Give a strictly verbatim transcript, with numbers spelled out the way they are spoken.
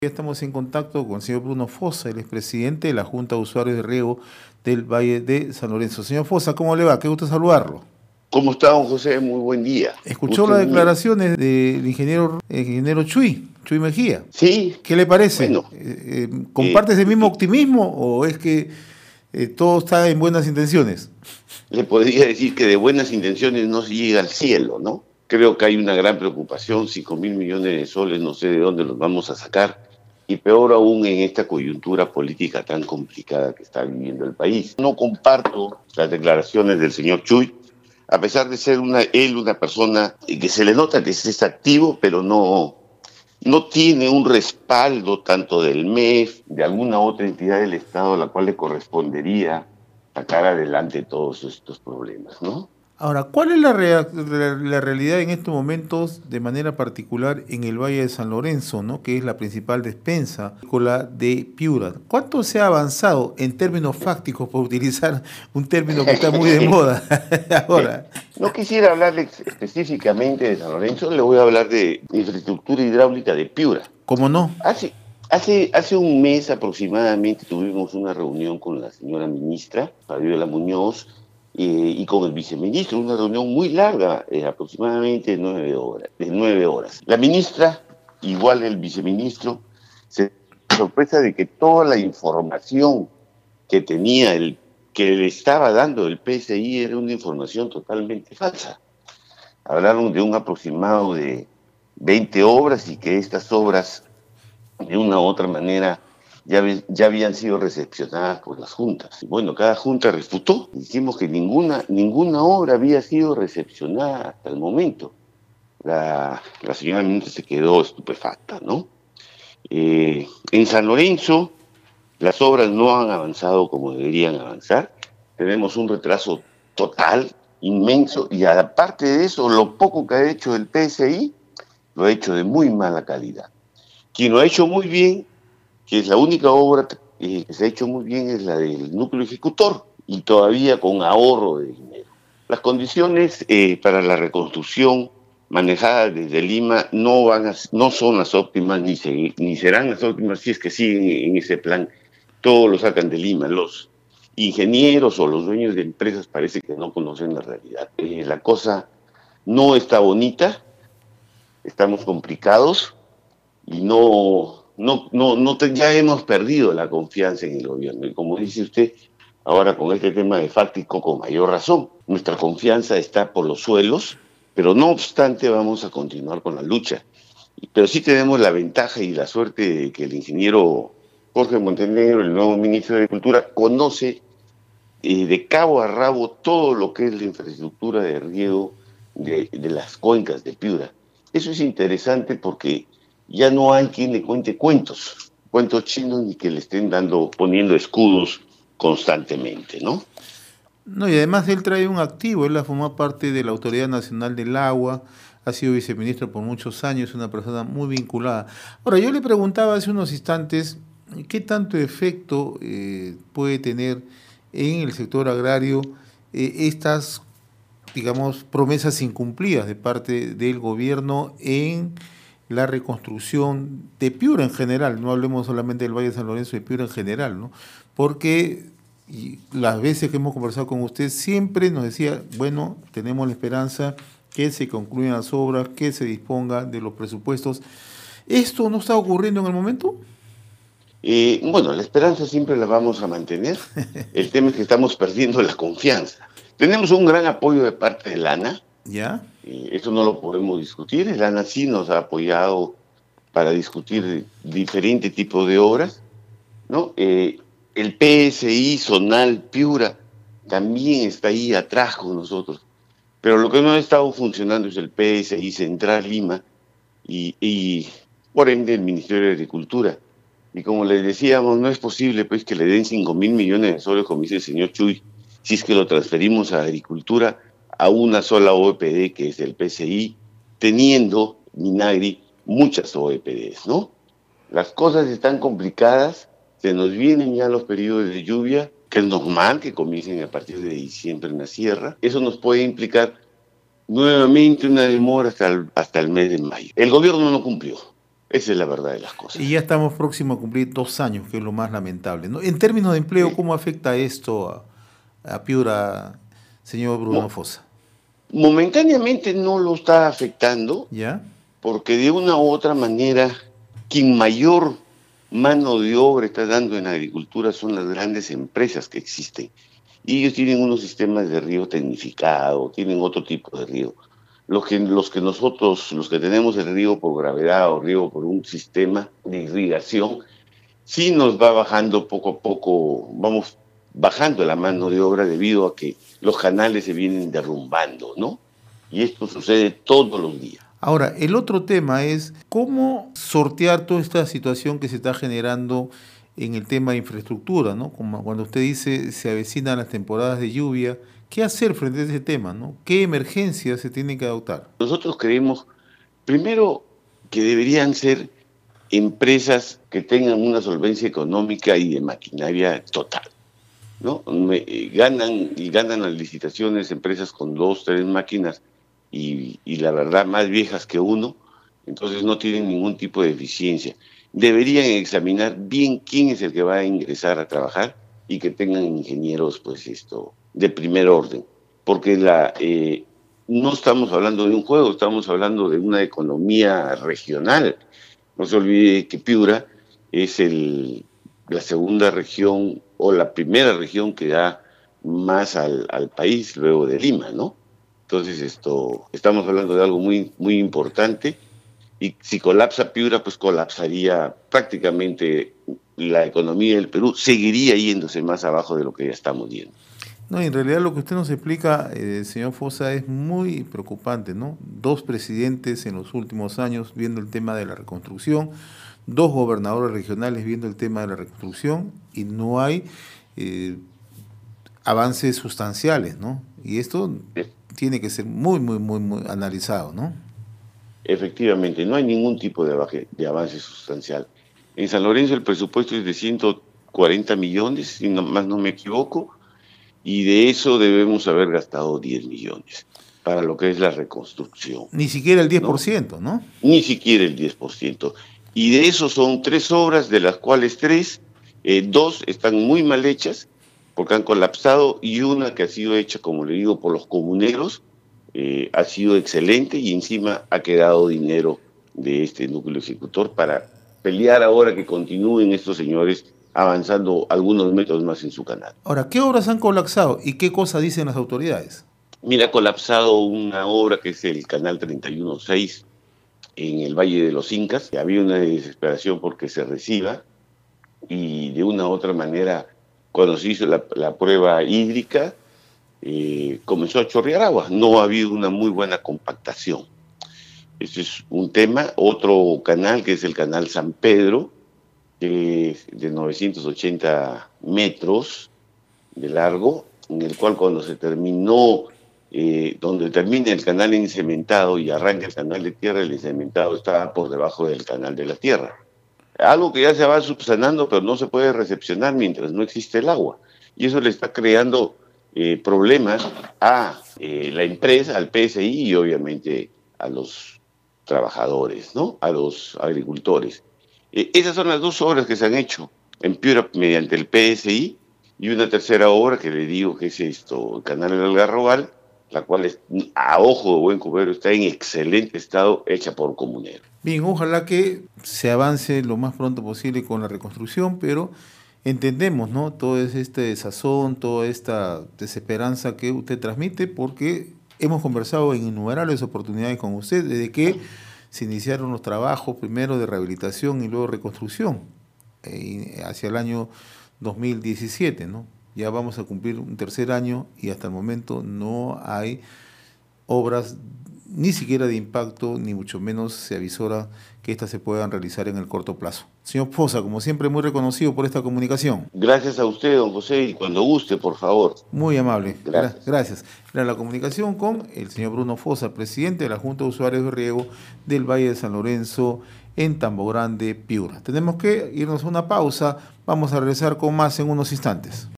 Ya estamos en contacto con el señor Bruno Fossa, el expresidente de la Junta de Usuarios de Riego del Valle de San Lorenzo. Señor Fossa, ¿cómo le va? Qué gusto saludarlo. ¿Cómo está, don José? Muy buen día. Escuchó Gusto las es mío. declaraciones del ingeniero, eh, ingeniero Chuy, Chuy Mejía. Sí, ¿Qué le parece? bueno, Eh, eh, eh, ¿comparte ese mismo y- optimismo o es que eh, todo está en buenas intenciones? le podría decir que de buenas intenciones no se llega al cielo, ¿no? Creo que hay una gran preocupación, cinco mil millones de soles, no sé de dónde los vamos a sacar, y peor aún en esta coyuntura política tan complicada que está viviendo el país. No comparto las declaraciones del señor Chuy, a pesar de ser una, él una persona que se le nota que es activo, pero no, no tiene un respaldo tanto del M E F, de alguna otra entidad del Estado a la cual le correspondería sacar adelante todos estos problemas, ¿no? Ahora, ¿cuál es la, rea- la- la realidad en estos momentos, de manera particular en el Valle de San Lorenzo, ¿no? Que es la principal despensa agrícola de Piura? ¿Cuánto se ha avanzado en términos fácticos, por utilizar un término que está muy de moda ahora? No quisiera hablarle específicamente de San Lorenzo, le voy a hablar de infraestructura hidráulica de Piura. ¿Cómo no? Hace, hace, hace un mes aproximadamente tuvimos una reunión con la señora ministra, Fabiola Muñoz, eh, y con el viceministro, una reunión muy larga, eh, aproximadamente nueve horas, de nueve horas. La ministra, igual el viceministro, se sorpresa de que toda la información que tenía el que le estaba dando el P S I era una información totalmente falsa. Hablaron de un aproximado de veinte obras y que estas obras de una u otra manera ya, ya habían sido recepcionadas por las juntas. Bueno, cada junta refutó. Dijimos que ninguna, ninguna obra había sido recepcionada hasta el momento. La, la señora ministra se quedó estupefacta, ¿no? Eh, en San Lorenzo, las obras no han avanzado como deberían avanzar. Tenemos un retraso total, inmenso, y aparte de eso, lo poco que ha hecho el P S I, lo ha hecho de muy mala calidad. Quien lo ha hecho muy bien, que es la única obra eh, que se ha hecho muy bien, es la del núcleo ejecutor, y todavía con ahorro de dinero. Las condiciones eh, para la reconstrucción manejadas desde Lima no, van a, no son las óptimas ni, se, ni serán las óptimas si es que siguen en ese plan. Todo lo sacan de Lima. Los ingenieros o los dueños de empresas parece que no conocen la realidad. Eh, la cosa no está bonita, estamos complicados y no, no, no, no te, ya hemos perdido la confianza en el gobierno. Y como dice usted, ahora con este tema de fáctico, con mayor razón, nuestra confianza está por los suelos, pero no obstante vamos a continuar con la lucha. Pero sí tenemos la ventaja y la suerte de que el ingeniero Jorge Montenegro, el nuevo ministro de Agricultura, conoce eh, de cabo a rabo todo lo que es la infraestructura de riego de, de las cuencas de Piura. Eso es interesante porque ya no hay quien le cuente cuentos, cuentos chinos, ni que le estén dando, poniendo escudos constantemente, ¿no? No, y además él trae un activo, él ha formado parte de la Autoridad Nacional del Agua, ha sido viceministro por muchos años, una persona muy vinculada. Ahora, yo le preguntaba hace unos instantes, ¿qué tanto efecto eh, puede tener en el sector agrario eh, estas, digamos, promesas incumplidas de parte del gobierno en la reconstrucción de Piura en general? No hablemos solamente del Valle de San Lorenzo, de Piura en general, ¿no? Porque y las veces que hemos conversado con usted siempre nos decía, bueno, tenemos la esperanza que se concluyan las obras, que se disponga de los presupuestos. ¿Esto no está ocurriendo en el momento? Eh, bueno, la esperanza siempre la vamos a mantener. El tema es que estamos perdiendo la confianza. Tenemos un gran apoyo de parte de Lana, ¿Ya? eh, eso no lo podemos discutir. El Lana sí nos ha apoyado para discutir diferentes tipos de obras, ¿no? Eh, el P S I, Zonal, Piura, también está ahí atrás con nosotros. Pero lo que no ha estado funcionando es el P S I Central Lima y, y por ende el Ministerio de Agricultura. Y como les decíamos, no es posible pues que le den cinco mil millones de soles, como dice el señor Chuy, si es que lo transferimos a Agricultura a una sola O E P D, que es el P S I, teniendo Minagri muchas O E P Ds, ¿no? Las cosas están complicadas, se nos vienen ya los periodos de lluvia, que es normal que comiencen a partir de diciembre en la sierra. Eso nos puede implicar nuevamente una demora hasta el, hasta el mes de mayo. El gobierno no cumplió. Esa es la verdad de las Y cosas. ya estamos próximos a cumplir dos años, que es lo más lamentable, ¿no? En términos de empleo, Sí. ¿cómo afecta esto a, a Piura, señor Bruno Mo- Fossa? Momentáneamente no lo está afectando ¿Ya? porque de una u otra manera, quien mayor mano de obra está dando en la agricultura son las grandes empresas que existen. Y ellos tienen unos sistemas de riego tecnificado, tienen otro tipo de riego. Los que, los que nosotros, los que tenemos el riego por gravedad o riego por un sistema de irrigación, sí nos va bajando poco a poco, vamos bajando la mano de obra debido a que los canales se vienen derrumbando, ¿no? Y esto sucede todos los días. Ahora, el otro tema es cómo sortear toda esta situación que se está generando en el tema de infraestructura, ¿no? Como cuando usted dice se avecinan las temporadas de lluvia, ¿qué hacer frente a ese tema, ¿no? ¿Qué emergencias se tienen que adoptar? Nosotros creemos, primero, que deberían ser empresas que tengan una solvencia económica y de maquinaria total, ¿no? Me, eh, ganan y ganan las licitaciones empresas con dos, tres máquinas y, y la verdad más viejas que uno, entonces no tienen ningún tipo de eficiencia. Deberían examinar bien quién es el que va a ingresar a trabajar y que tengan ingenieros, pues esto, de primer orden, porque la, eh, no estamos hablando de un juego, estamos hablando de una economía regional. No se olvide que Piura es el, la segunda región o la primera región que da más al, al país luego de Lima, ¿no? Entonces, esto, estamos hablando de algo muy, muy importante y si colapsa Piura, pues colapsaría prácticamente la economía del Perú, seguiría yéndose más abajo de lo que ya estamos yendo. No, en realidad lo que usted nos explica, eh, señor Fossa, es muy preocupante, ¿no? Dos presidentes en los últimos años viendo el tema de la reconstrucción, dos gobernadores regionales viendo el tema de la reconstrucción y no hay eh, avances sustanciales, ¿no? Y esto tiene que ser muy, muy, muy, muy analizado, ¿no? Efectivamente, no hay ningún tipo de, avance, de avance sustancial. En San Lorenzo el presupuesto es de ciento cuarenta millones, si no, más no me equivoco, y de eso debemos haber gastado diez millones para lo que es la reconstrucción, Ni siquiera el diez por ¿no? ciento, ¿no? Ni siquiera el diez por ciento. Y de eso son tres obras, de las cuales tres, eh, dos están muy mal hechas porque han colapsado y una que ha sido hecha, como le digo, por los comuneros, eh, ha sido excelente y encima ha quedado dinero de este núcleo ejecutor para pelear ahora que continúen estos señores avanzando algunos metros más en su canal. Ahora, ¿qué obras han colapsado y qué cosas dicen las autoridades? Mira, ha colapsado una obra que es el canal treinta y uno seis en el Valle de los Incas. Había una desesperación porque se reciba y de una u otra manera, cuando se hizo la, la prueba hídrica, eh, comenzó a chorrear agua. No ha habido una muy buena compactación. Ese es un tema. Otro canal, que es el canal San Pedro, que es de novecientos ochenta metros de largo, en el cual cuando se terminó, eh, donde termina el canal encementado y arranca el canal de tierra, el encementado estaba por debajo del canal de la tierra. Algo que ya se va subsanando, pero no se puede recepcionar mientras no existe el agua. Y eso le está creando eh, problemas a eh, la empresa, al P S I y obviamente a los trabajadores, ¿no? A los agricultores. Eh, esas son las dos obras que se han hecho en Piura mediante el P S I y una tercera obra que le digo que es esto, el canal del Algarrobal, la cual es, a ojo de buen cubero está en excelente estado, hecha por comuneros. Bien, ojalá que se avance lo más pronto posible con la reconstrucción, pero entendemos, ¿no? Todo este desazón, toda esta desesperanza que usted transmite, porque hemos conversado en innumerables oportunidades con usted desde que se iniciaron los trabajos, primero de rehabilitación y luego reconstrucción, eh, hacia el año dos mil diecisiete, ¿no? Ya vamos a cumplir un tercer año y hasta el momento no hay obras ni siquiera de impacto, ni mucho menos se avisora que éstas se puedan realizar en el corto plazo. Señor Fossa, como siempre, muy reconocido por esta comunicación. Gracias a usted, don José, y cuando guste, por favor. Muy amable. Gra Gracias. gracias. Era la comunicación con el señor Bruno Fossa, presidente de la Junta de Usuarios de Riego del Valle de San Lorenzo, en Tambo Grande, Piura. Tenemos que irnos a una pausa. Vamos a regresar con más en unos instantes.